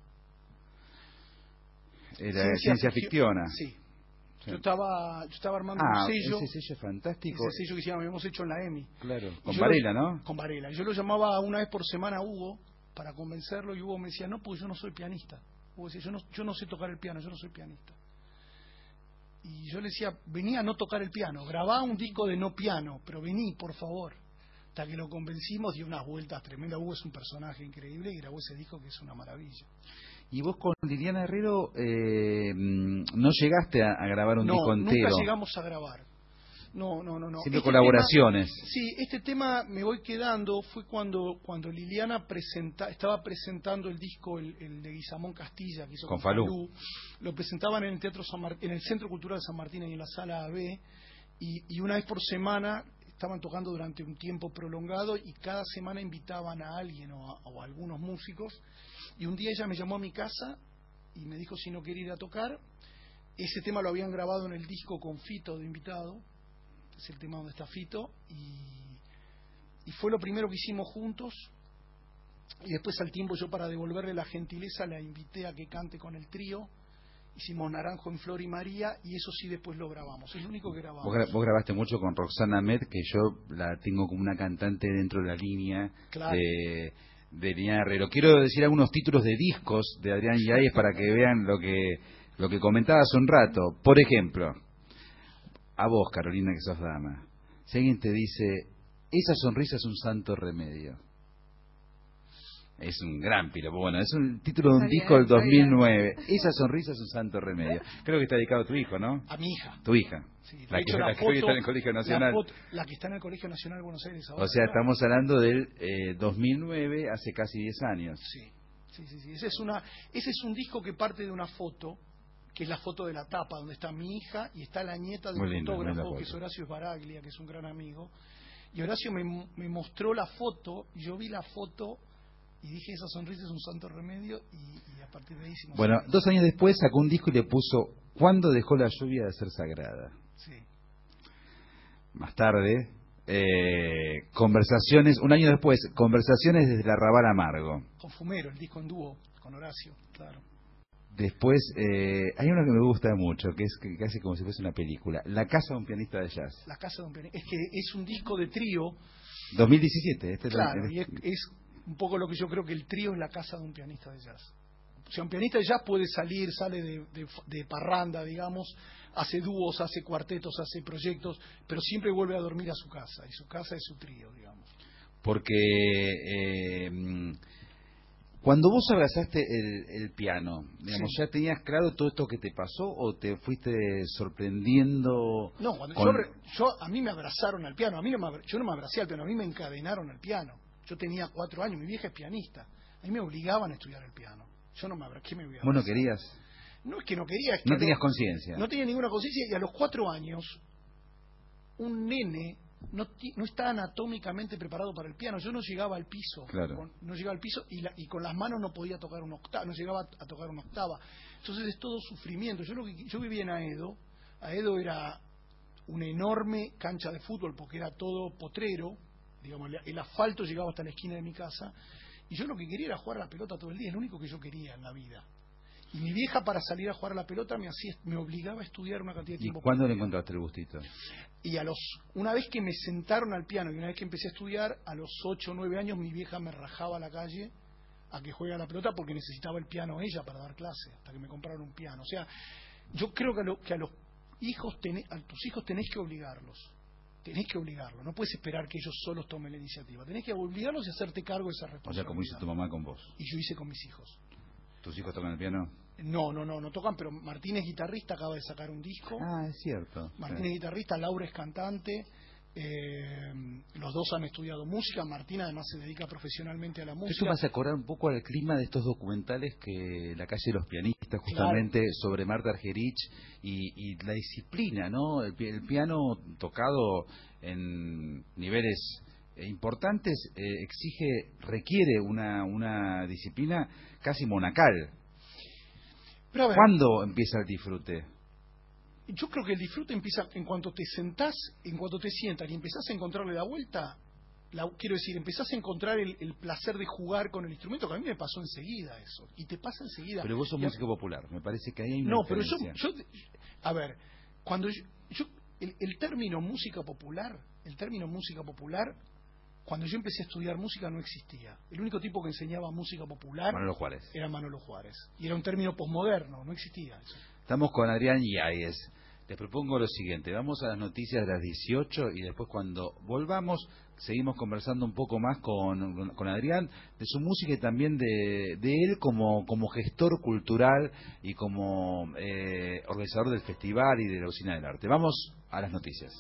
Era ciencia fictiona. Sí. Sí. Yo estaba, yo estaba armando Ah, un sello. ese sello es fantástico. Ese sello que se llama, habíamos hecho en la EMI. Claro, Y con yo Varela, lo- ¿no? Con Varela. Yo lo llamaba una vez por semana a Hugo para convencerlo y Hugo me decía, no, porque yo no soy pianista. Hugo decía, yo no, yo no sé tocar el piano, yo no soy pianista. Y yo le decía, vení a no tocar el piano, grabá un disco de no piano, pero vení, por favor. Hasta que lo convencimos, dio unas vueltas tremendas. Hugo es un personaje increíble y grabó ese disco que es una maravilla. Y vos con Liliana Herrero eh, mm, no llegaste a, a grabar un no, disco entero. nunca llegamos a grabar. No, no, no, no. Siempre Este colaboraciones. tema- sí, este tema me voy quedando fue cuando cuando Liliana presenta, estaba presentando el disco el, el de Guizamón Castilla que hizo Con con, Falú. Lo presentaban en el Teatro San Mart- en el Centro Cultural de San Martín y en la Sala B y, y una vez por semana estaban tocando durante un tiempo prolongado y cada semana invitaban a alguien o a, o a algunos músicos y un día ella me llamó a mi casa y me dijo si no quería ir a tocar. Ese tema lo habían grabado en el disco con Fito de invitado, es el tema donde está Fito, y, y fue lo primero que hicimos juntos. Y después al tiempo yo, para devolverle la gentileza, la invité a que cante con el trío. Hicimos Naranjo en Flor y María y eso sí después lo grabamos, es lo único que grabamos. Vos, gra- vos grabaste mucho con Roxana Met, que yo la tengo como una cantante dentro de la línea Claro. de, de Liliana Herrero. Quiero decir algunos títulos de discos de Adrián Yáez para que vean lo que lo que comentaba hace un rato. Por ejemplo, a vos, Carolina, que sos dama, si alguien te dice, esa sonrisa es un santo remedio. Es un gran piropo. Bueno, es un título de un Está bien, disco del está dos mil bien. nueve. Esa sonrisa es un santo remedio. Creo que está dedicado a tu hijo, ¿no? A mi hija. Tu hija. Sí, de La que, hecho, la la que hoy foto- está en el Colegio La, Nacional. foto- la que está en el Colegio Nacional de Buenos Aires ahora. O sea, ¿no? estamos hablando del eh, dos mil nueve, hace casi diez años. Sí, sí, sí, sí. Ese es una, ese es un disco que parte de una foto, que es la foto de la tapa, donde está mi hija y está la nieta de Muy un linda, linda fotógrafo, foto. que es Horacio Sbaraglia, que es un gran amigo. Y Horacio me, me mostró la foto, y yo vi la foto y dije, esa sonrisa es un santo remedio, y, y a partir de ahí hicimos... Bueno, el- dos años después sacó un disco y le puso ¿Cuándo dejó la lluvia de ser sagrada? Sí. Más tarde, eh, conversaciones, un año después, Conversaciones desde el Arrabal Amargo. Con Fumero, el disco en dúo, con Horacio, claro. Después, eh, hay uno que me gusta mucho, que es que casi como si fuese una película, La casa de un pianista de jazz. La Casa de un Pianista. Es que es un disco de trío, dos mil diecisiete, este es el- claro, el- y es, es un poco lo que yo creo que el trío es la casa de un pianista de jazz. O sea, un pianista de jazz puede salir, sale de, de, de parranda, digamos, hace dúos, hace cuartetos, hace proyectos, pero siempre vuelve a dormir a su casa, y su casa es su trío, digamos. Porque eh, mm, cuando vos abrazaste el, el piano, digamos, Sí. ¿ya tenías claro todo esto que te pasó o te fuiste sorprendiendo? No, cuando con- yo, re- yo- a mí me abrazaron al piano, a mí no me, abra- yo no me abracé al piano, a mí me encadenaron al piano. Yo tenía cuatro años, mi vieja es pianista, a mí me obligaban a estudiar el piano. Yo no me abra- ¿qué me voy a ¿Vos no abrazar? querías? No es que no quería, es que No a tenías los- conciencia. No tenía ninguna conciencia y a los cuatro años un nene no, ti- no está anatómicamente preparado para el piano. Yo no llegaba al piso, Claro. con- no llegaba al piso y, la- y con las manos no podía tocar una octava, no llegaba a tocar una octava. Entonces es todo sufrimiento. Yo lo que yo vivía en Aedo, Aedo era una enorme cancha de fútbol porque era todo potrero, digamos, el- el asfalto llegaba hasta la esquina de mi casa y yo lo que quería era jugar a la pelota todo el día, es lo único que yo quería en la vida. Y mi vieja, para salir a jugar a la pelota, me hacía, me obligaba a estudiar una cantidad de ¿Y tiempo. cuándo por le día. encontraste el gustito? Y a los, una vez que me sentaron al piano y una vez que empecé a estudiar, a los ocho o nueve años mi vieja me rajaba a la calle a que juegue a la pelota porque necesitaba el piano ella para dar clase, hasta que me compraron un piano. O sea, yo creo que a, lo- que a los hijos, tené- a tus hijos tenés que obligarlos. Tenés que obligarlos. No puedes esperar que ellos solos tomen la iniciativa. Tenés que obligarlos y hacerte cargo de esa O responsabilidad. sea, como hizo tu mamá con vos. Y yo hice con mis hijos. ¿Tus hijos tocan el piano? No, no, no, no tocan, pero Martín es guitarrista, acaba de sacar un disco. Ah, es cierto. Martín es guitarrista, Laura es cantante, Eh, los dos han estudiado música. Martín además se dedica profesionalmente a la música. Esto me hace acordar un poco al clima de estos documentales que La calle de los pianistas, justamente, claro, sobre Marta Argerich y, y la disciplina, ¿no? El, el piano tocado en niveles importantes eh, exige, requiere una, una disciplina casi monacal. Pero a ver, ¿cuándo empieza el disfrute? Yo creo que el disfrute empieza en cuanto te sentás, en cuanto te sientas y empezás a encontrarle la vuelta. La, quiero decir, empezás a encontrar el, el placer de jugar con el instrumento, que a mí me pasó enseguida eso. Y te pasa enseguida. Pero vos sos y músico a... popular, me parece que ahí hay una No, diferencia. pero yo, yo... A ver, cuando yo... yo el, el término música popular, el término música popular, cuando yo empecé a estudiar música no existía. El único tipo que enseñaba música popular Manolo Juárez. era Manolo Juárez. Y era un término posmoderno, no existía eso. Estamos con Adrián Yáñez. Les propongo lo siguiente, vamos a las noticias de las dieciocho y después cuando volvamos seguimos conversando un poco más con, con Adrián de su música y también de, de él como, como gestor cultural y como eh, organizador del festival y de la Usina del Arte. Vamos a las noticias.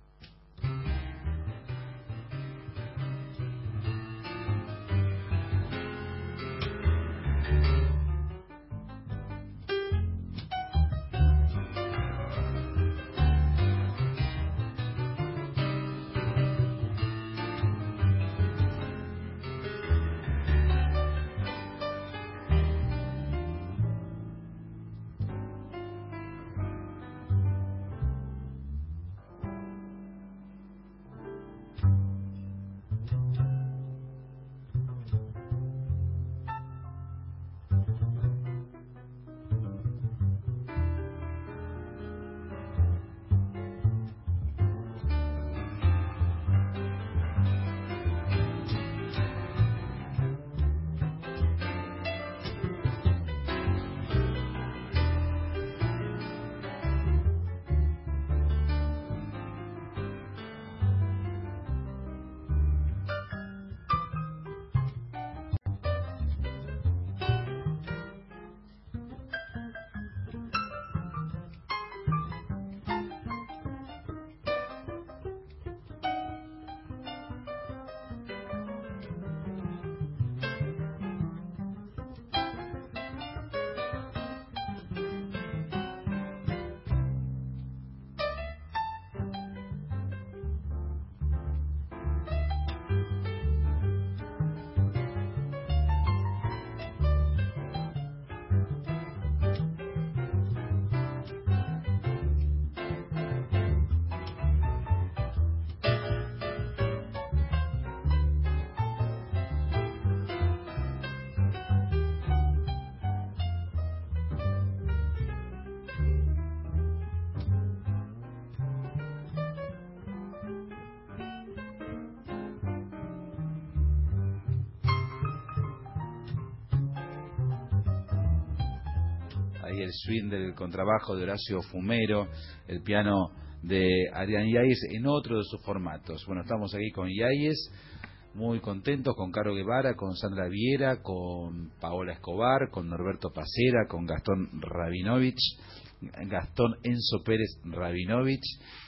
El swing del contrabajo de Horacio Fumero, el piano de Adrián Yáñez en otro de sus formatos. Bueno, estamos aquí con Yáñez, muy contentos, con Caro Guevara, con Sandra Viera, con Paola Escobar, con Norberto Pacera, con Gastón Rabinovich, Gastón Enzo Pérez Rabinovich.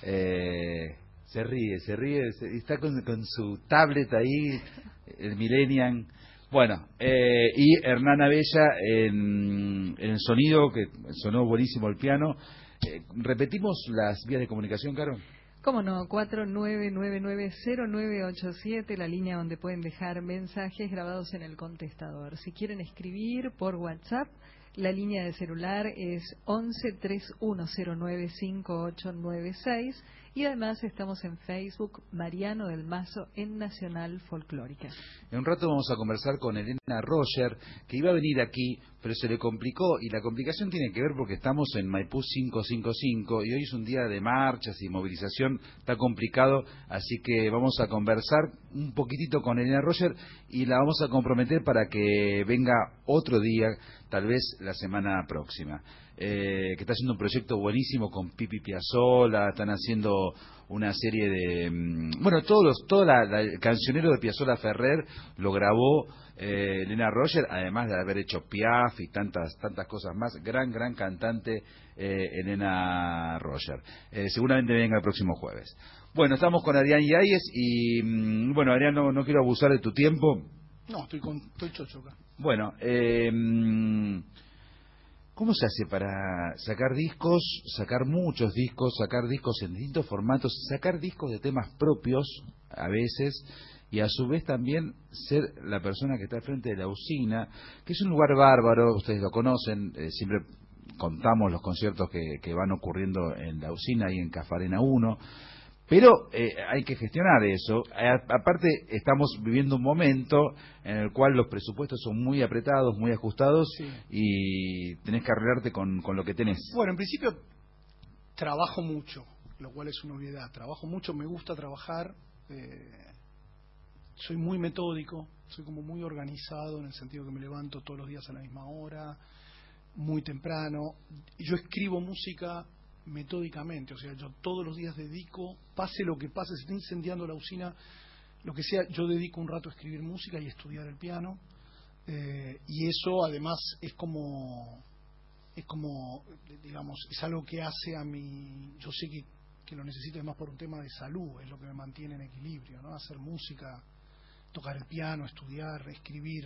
Eh, se ríe, se ríe, se, está con, con su tablet ahí, el Millennium. Bueno, eh, y Hernán Abella en, en el sonido, que sonó buenísimo el piano. Eh, ¿Repetimos las vías de comunicación, Caro? Cómo no, cuatro nueve nueve nueve cero nueve ocho siete, la línea donde pueden dejar mensajes grabados en el contestador. Si quieren escribir por WhatsApp, la línea de celular es once tres uno cero nueve cinco ocho nueve seis. Y además estamos en Facebook, Mariano del Mazo, en Nacional Folclórica. En un rato vamos a conversar con Elena Roger, que iba a venir aquí, pero se le complicó, y la complicación tiene que ver porque estamos en Maipú quinientos cincuenta y cinco, y hoy es un día de marchas y movilización, está complicado, así que vamos a conversar un poquitito con Elena Roger, y la vamos a comprometer para que venga otro día, tal vez la semana próxima. Eh, que está haciendo un proyecto buenísimo con Pipi Piazzolla, están haciendo una serie de... Bueno, todos los, todo la, la, el cancionero de Piazzolla Ferrer lo grabó eh, Elena Roger, además de haber hecho Piaf y tantas tantas cosas más. Gran, gran cantante eh, Elena Roger. Eh, seguramente venga el próximo jueves. Bueno, estamos con Adrián Yáñez y, bueno, Adrián, no, no quiero abusar de tu tiempo. No, estoy, con, estoy chocho acá. Bueno, eh, ¿cómo se hace para sacar discos, sacar muchos discos, sacar discos en distintos formatos, sacar discos de temas propios a veces y a su vez también ser la persona que está al frente de la usina, que es un lugar bárbaro, ustedes lo conocen, eh, siempre contamos los conciertos que, que van ocurriendo en la usina y en Cafarena uno, pero eh, hay que gestionar eso. A, aparte, estamos viviendo un momento en el cual los presupuestos son muy apretados, muy ajustados, sí, y tenés que arreglarte con, con lo que tenés. Bueno, en principio trabajo mucho, lo cual es una obviedad. Trabajo mucho, me gusta trabajar, eh, soy muy metódico, soy como muy organizado en el sentido que me levanto todos los días a la misma hora, muy temprano. Yo escribo música metódicamente, o sea, yo todos los días dedico, pase lo que pase, se está incendiando la usina, lo que sea, yo dedico un rato a escribir música y a estudiar el piano, eh, y eso además es como, es como, digamos, es algo que hace a mi, yo sé que, que lo necesito además por un tema de salud, es lo que me mantiene en equilibrio, ¿no? Hacer música, tocar el piano, estudiar, escribir.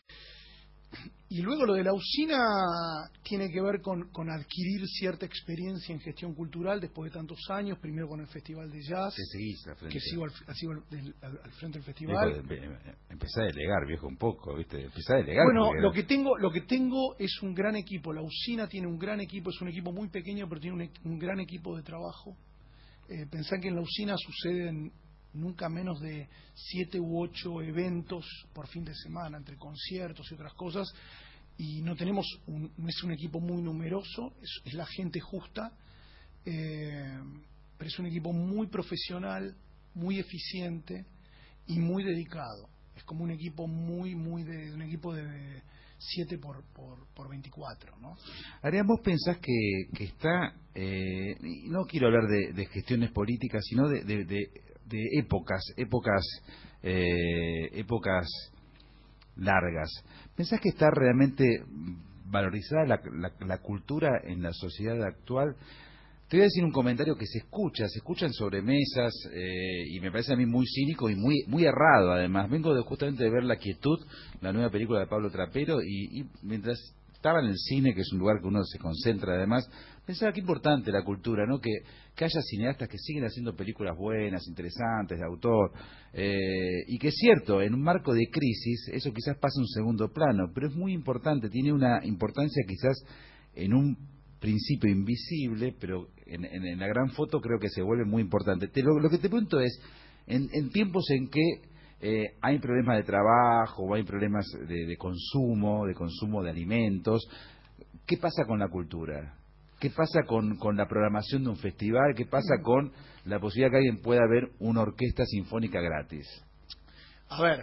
Y luego lo de la usina tiene que ver con, con adquirir cierta experiencia en gestión cultural después de tantos años, primero con el Festival de Jazz, que sigo, al, sigo al, al, al frente del festival. Viejo, empecé a delegar, viejo, un poco, ¿viste? Empecé a delegar. Bueno, porque... lo que tengo lo que tengo es un gran equipo. La usina tiene un gran equipo, es un equipo muy pequeño, pero tiene un, un gran equipo de trabajo. Eh, pensá que en la usina suceden nunca menos de siete u ocho eventos por fin de semana, entre conciertos y otras cosas, y no tenemos un, no es un equipo muy numeroso, es, es la gente justa, eh, pero es un equipo muy profesional, muy eficiente y muy dedicado. Es como un equipo muy, muy de un equipo de siete por, por, por veinticuatro, ¿no? Adrián, ¿vos pensás que, que está, eh, no quiero hablar de, de gestiones políticas, sino de, de, de de épocas, épocas, eh, épocas largas? ¿Pensás que está realmente valorizada la, la, la cultura en la sociedad actual? Te voy a decir un comentario que se escucha, se escucha en sobremesas, eh, y me parece a mí muy cínico y muy muy errado además. Vengo de, justamente de ver La Quietud, la nueva película de Pablo Trapero, y, y mientras estaba en el cine, que es un lugar que uno se concentra además, pensaba que importante la cultura, ¿no? Que, que haya cineastas que siguen haciendo películas buenas, interesantes, de autor, eh, y que es cierto, en un marco de crisis, eso quizás pasa a un segundo plano, pero es muy importante, tiene una importancia quizás en un principio invisible, pero en, en, en la gran foto creo que se vuelve muy importante. Te, lo, lo que te pregunto es, en, en tiempos en que Eh, hay problemas de trabajo, o hay problemas de, de consumo, de consumo de alimentos, ¿qué pasa con la cultura? ¿Qué pasa con, con la programación de un festival? ¿Qué pasa con la posibilidad que alguien pueda ver una orquesta sinfónica gratis? A ver,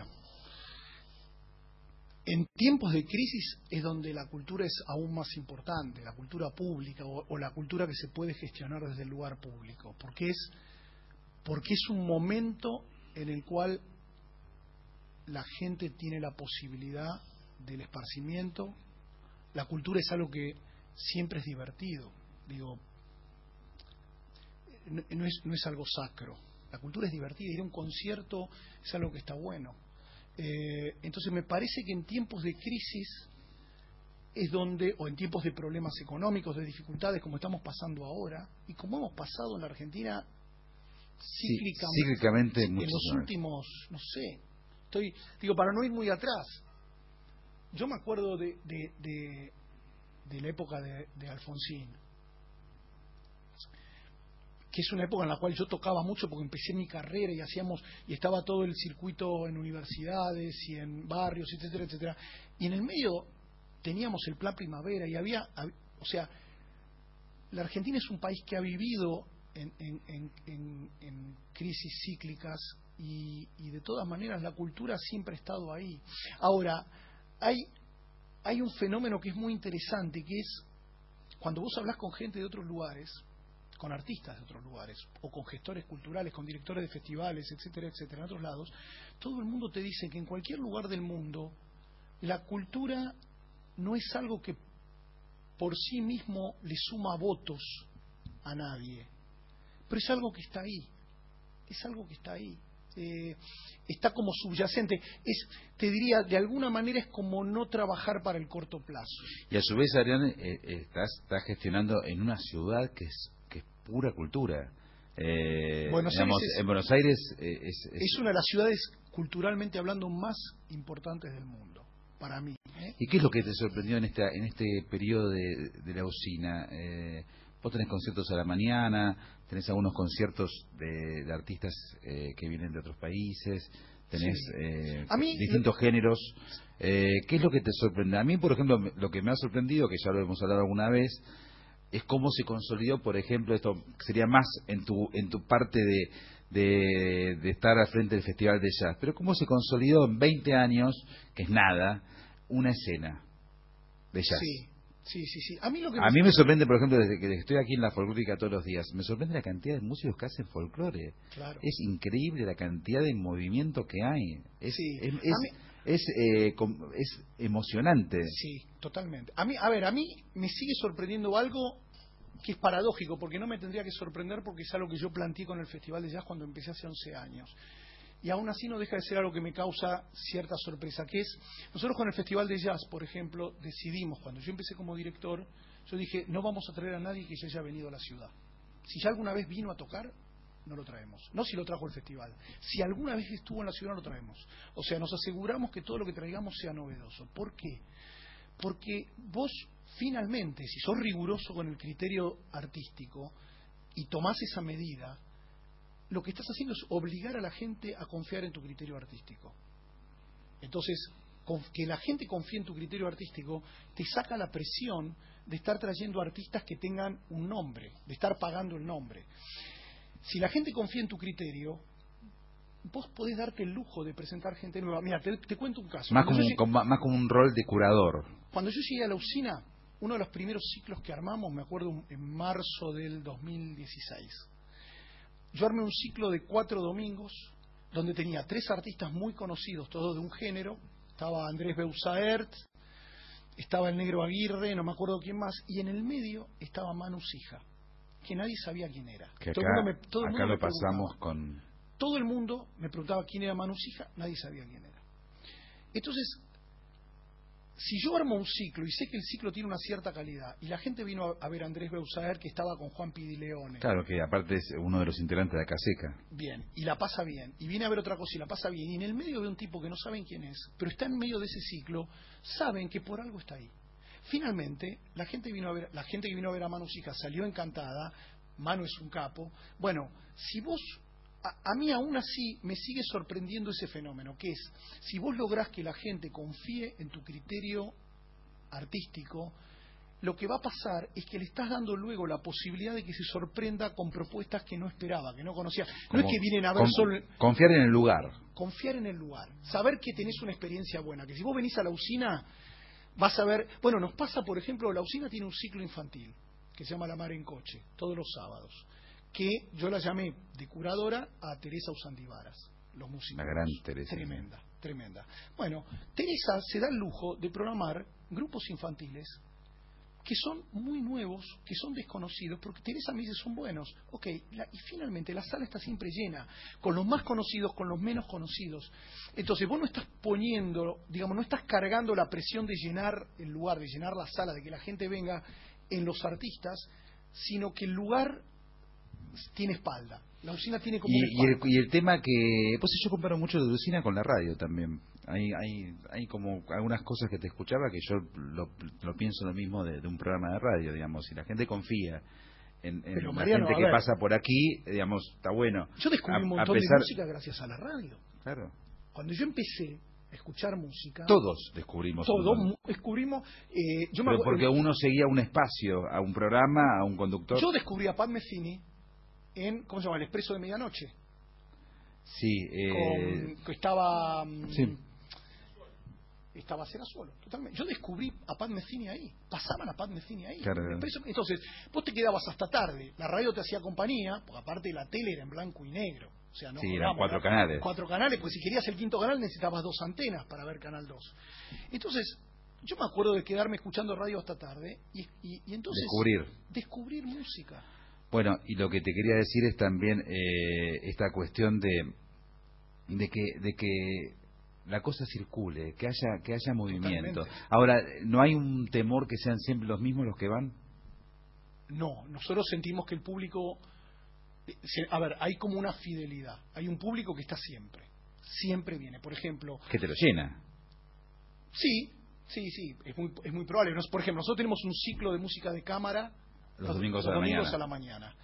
en tiempos de crisis es donde la cultura es aún más importante, la cultura pública o, o la cultura que se puede gestionar desde el lugar público, porque es, porque es un momento en el cual la gente tiene la posibilidad del esparcimiento. La cultura es algo que siempre es divertido, digo, no, no, es, no es algo sacro. La cultura es divertida, ir a un concierto es algo que está bueno. Eh, entonces me parece que en tiempos de crisis es donde, o en tiempos de problemas económicos, de dificultades como estamos pasando ahora, y como hemos pasado en la Argentina cíclicamente, sí, cíclicamente en los últimos, no sé, estoy, digo, para no ir muy atrás, yo me acuerdo de, de, de, de la época de, de Alfonsín, que es una época en la cual yo tocaba mucho porque empecé mi carrera y hacíamos, y estaba todo el circuito en universidades y en barrios, etcétera, etcétera, y en el medio teníamos el Plan Primavera y había, o sea, la Argentina es un país que ha vivido en, en, en, en, en crisis cíclicas y, y de todas maneras la cultura siempre ha estado ahí. Ahora, hay hay un fenómeno que es muy interesante, que es cuando vos hablas con gente de otros lugares, con artistas de otros lugares, o con gestores culturales, con directores de festivales, etcétera, etcétera, en otros lados, todo el mundo te dice que en cualquier lugar del mundo la cultura no es algo que por sí mismo le suma votos a nadie, pero es algo que está ahí, es algo que está ahí, eh, está como subyacente, es, te diría, de alguna manera es como no trabajar para el corto plazo. Y a su vez, Adrián, eh, estás, estás gestionando en una ciudad que es, que es pura cultura. Eh, Buenos digamos, Aires es, en Buenos Aires eh, es, es... es una de las ciudades culturalmente hablando más importantes del mundo, para mí. ¿eh? ¿Y qué es lo que te sorprendió en esta en este periodo de, de la usina? Eh, vos tenés conciertos a la mañana, tenés algunos conciertos de, de artistas eh, que vienen de otros países, tenés Sí. eh, A mí, distintos lo... géneros. Eh, ¿Qué es lo que te sorprende? A mí, por ejemplo, lo que me ha sorprendido, que ya lo hemos hablado alguna vez, es cómo se consolidó, por ejemplo, esto sería más en tu en tu parte de, de, de estar al frente del Festival de Jazz, pero cómo se consolidó en veinte años, que es nada, una escena de jazz. Sí, sí, sí, sí. A mí, lo que a me... mí me sorprende, por ejemplo, desde que estoy aquí en la folclórica todos los días, me sorprende la cantidad de músicos que hacen folclore. Claro. Es increíble la cantidad de movimiento que hay. Es, Sí. es, A es, mí... es, eh, com- es emocionante. Sí, totalmente. A mí, a ver, a mí me sigue sorprendiendo algo que es paradójico, porque no me tendría que sorprender porque es algo que yo planteé con el Festival de Jazz cuando empecé hace once años. Y aún así no deja de ser algo que me causa cierta sorpresa, que es, nosotros con el Festival de Jazz, por ejemplo, decidimos, cuando yo empecé como director, yo dije, no vamos a traer a nadie que ya haya venido a la ciudad. Si ya alguna vez vino a tocar, no lo traemos. No si lo trajo el festival. Si alguna vez estuvo en la ciudad, no lo traemos. O sea, nos aseguramos que todo lo que traigamos sea novedoso. ¿Por qué? Porque vos, finalmente, si sos riguroso con el criterio artístico y tomás esa medida, lo que estás haciendo es obligar a la gente a confiar en tu criterio artístico. Entonces, que la gente confíe en tu criterio artístico te saca la presión de estar trayendo artistas que tengan un nombre, de estar pagando el nombre. Si la gente confía en tu criterio, vos podés darte el lujo de presentar gente nueva. Mira, te, te cuento un caso. Más Cuando como, yo, como- más como un rol de curador. cuando yo llegué a la usina, uno de los primeros ciclos que armamos, me acuerdo en marzo del dos mil dieciséis, yo armé un ciclo de cuatro domingos donde tenía tres artistas muy conocidos, todos de un género. Estaba Andrés Beusaert, estaba el Negro Aguirre, no me acuerdo quién más, y en el medio estaba Manu Sija, que nadie sabía quién era. Que todo acá, el mundo me, todo el acá mundo lo me preguntaba. pasamos con... Todo el mundo me preguntaba quién era Manu Sija, nadie sabía quién era. Entonces, si yo armo un ciclo y sé que el ciclo tiene una cierta calidad, y la gente vino a, a ver a Andrés Beusaert, que estaba con Juan Pidileone, Claro, que aparte es uno de los integrantes de Acaseca. bien, y la pasa bien, y viene a ver otra cosa y la pasa bien, y en el medio ve un tipo que no saben quién es, pero está en medio de ese ciclo, saben que por algo está ahí. Finalmente, la gente vino a ver, la gente que vino a ver a Manu Sija salió encantada. Manu es un capo. Bueno, si vos, a, a mí aún así me sigue sorprendiendo ese fenómeno, que es, si vos lográs que la gente confíe en tu criterio artístico, lo que va a pasar es que le estás dando luego la posibilidad de que se sorprenda con propuestas que no esperaba, que no conocía. No Como es que vienen a ver con- solo... Confiar en el lugar. Confiar en el lugar, saber que tenés una experiencia buena, que si vos venís a la usina, vas a ver... Bueno, nos pasa, por ejemplo, la usina tiene un ciclo infantil, que se llama La Mar en Coche, todos los sábados, que yo la llamé de curadora a Teresa Usandivaras, los músicos. La gran Teresa. Tremenda, tremenda. Bueno, Teresa se da el lujo de programar grupos infantiles que son muy nuevos, que son desconocidos, porque Teresa me dice son buenos. Ok, la, y finalmente la sala está siempre llena, con los más conocidos, con los menos conocidos. Entonces vos no estás poniendo, digamos, no estás cargando la presión de llenar el lugar, de llenar la sala, de que la gente venga en los artistas, sino que el lugar tiene espalda. La usina tiene como Y, una y, el, espalda. y el tema que... Pues yo comparo mucho de usina con la radio también. Hay, hay, hay como algunas cosas que te escuchaba que yo lo, lo pienso lo mismo de, de un programa de radio, digamos. Si la gente confía en, en Pero, la Mariano, gente a que ver. pasa por aquí, digamos, está bueno. Yo descubrí A- un a montón pesar- de música gracias a la radio. Claro. Cuando yo empecé a escuchar música... Todos descubrimos. un Todos montón. descubrimos... Eh, yo, me Pero acuerdo- porque uno seguía un espacio, a un programa, a un conductor. yo descubrí a Pat Metheny en, ¿cómo se llama? El Expreso de Medianoche. Sí, eh, Con, que estaba... mm, sí. estaba Serasuolo, totalmente. Yo descubrí a Pat Metheny ahí, pasaban a Pat Metheny ahí. Claro. Entonces, vos te quedabas hasta tarde, la radio te hacía compañía, porque aparte la tele era en blanco y negro. O sea, no sí, jugamos, eran cuatro eran canales. Cuatro canales, pues si querías el quinto canal necesitabas dos antenas para ver Canal dos. Entonces, yo me acuerdo de quedarme escuchando radio hasta tarde y, y, y entonces... Descubrir. Descubrir música. Bueno, y lo que te quería decir es también eh, esta cuestión de, de que... De que la cosa circule, que haya que haya movimiento. Totalmente. Ahora, ¿no hay un temor que sean siempre los mismos los que van? No, nosotros sentimos que el público... Se, a ver, hay como una fidelidad. Hay un público que está siempre. Siempre viene. Por ejemplo... Que te lo llena. Sí, sí, sí. Es muy, es muy probable. Nos, por ejemplo, nosotros tenemos un ciclo de música de cámara los, los domingos, los a, la domingos a la mañana.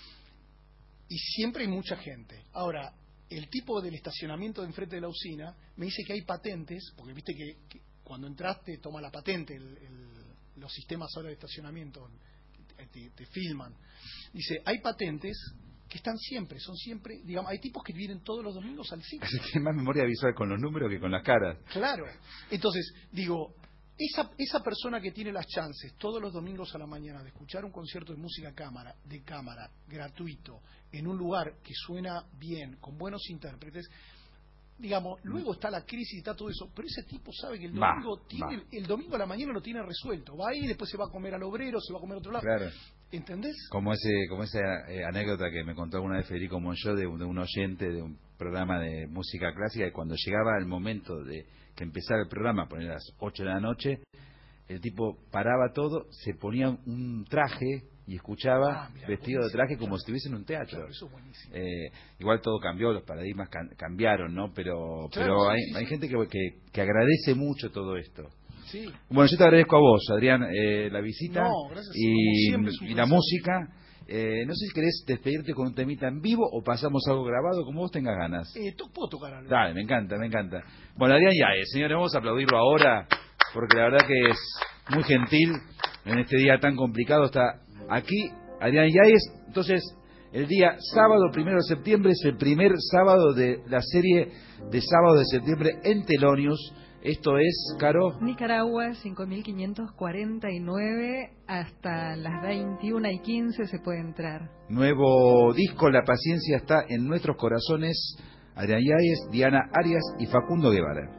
Y siempre hay mucha gente. Ahora... El tipo del estacionamiento de enfrente de la usina me dice que hay patentes, porque viste que, que cuando entraste toma la patente, el, el, los sistemas ahora de estacionamiento te, te, te filman. Dice, hay patentes que están siempre, son siempre, digamos, hay tipos que vienen todos los domingos al sitio. Tiene más memoria visual con los números que con las caras. Claro. Entonces, digo, esa, esa persona que tiene las chances todos los domingos a la mañana de escuchar un concierto de música cámara, de cámara, gratuito, en un lugar que suena bien, con buenos intérpretes, digamos, luego está la crisis y está todo eso, pero ese tipo sabe que el domingo va, tiene, va. el domingo a la mañana lo tiene resuelto, va ahí, después se va a comer al obrero, se va a comer a otro lado. Claro. ¿Entendés? Como ese, como esa eh, anécdota que me contó alguna vez Federico Monjó de un, de un oyente de un programa de música clásica, y cuando llegaba el momento de que empezara el programa, a poner a las ocho de la noche, el tipo paraba todo, se ponía un traje y escuchaba ah, mirá, vestido de traje como si estuviese en un teatro. Claro, eso es buenísimo. Eh, igual todo cambió, los paradigmas can, cambiaron, ¿no? Pero, claro, pero sí, hay, sí, hay sí. gente que, que, que agradece mucho todo esto. Sí. Bueno, yo te agradezco a vos, Adrián, eh, la visita no, gracias, y, siempre, y la música. Eh, no sé si querés despedirte con un temita en vivo o pasamos algo grabado, como vos tengas ganas. Eh, ¿Puedo tocar algo? Dale, me encanta, me encanta. Bueno, Adrián Yáez, señores, vamos a aplaudirlo ahora, porque la verdad que es muy gentil en este día tan complicado. Está aquí Adrián Yáez. Entonces, el día sábado, primero de septiembre, es el primer sábado de la serie de sábado de septiembre en Telonius. Esto es, Caro... Nicaragua, cinco mil quinientos cuarenta y nueve, hasta las veintiuna y quince se puede entrar. Nuevo disco, La paciencia está en nuestros corazones. Adrián Yáez, Diana Arias y Facundo Guevara.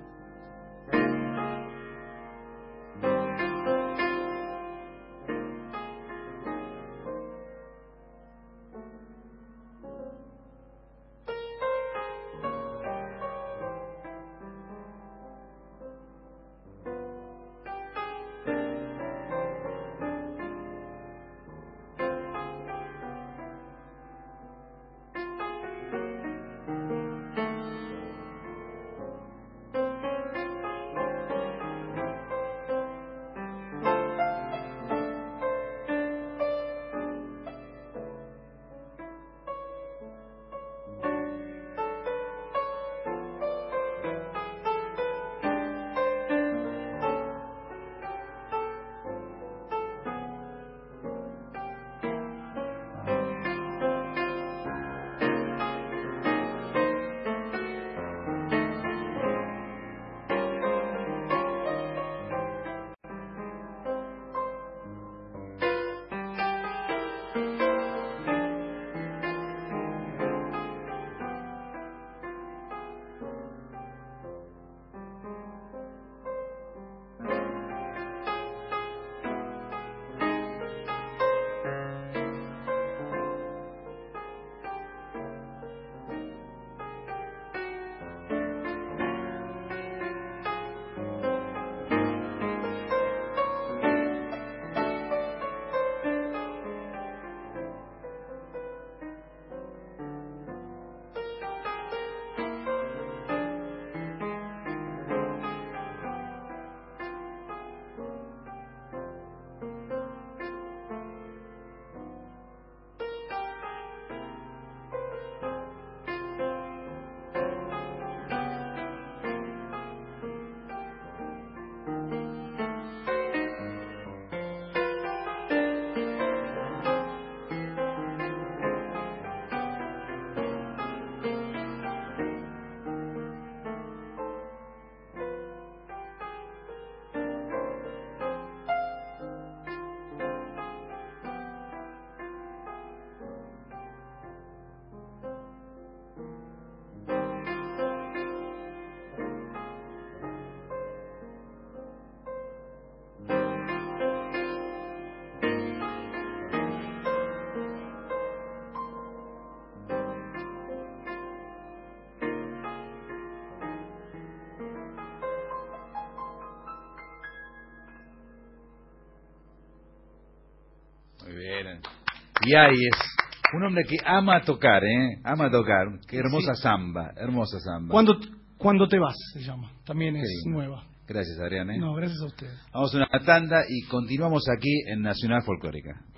Bueno. Y ahí es un hombre que ama tocar, ¿eh? Ama tocar. Qué hermosa Sí. samba, hermosa samba. Cuando, cuando te vas, se llama. También Qué es lindo. nueva. Gracias, Adrián, ¿eh? No, gracias a ustedes. Vamos a una tanda y continuamos aquí en Nacional Folclórica.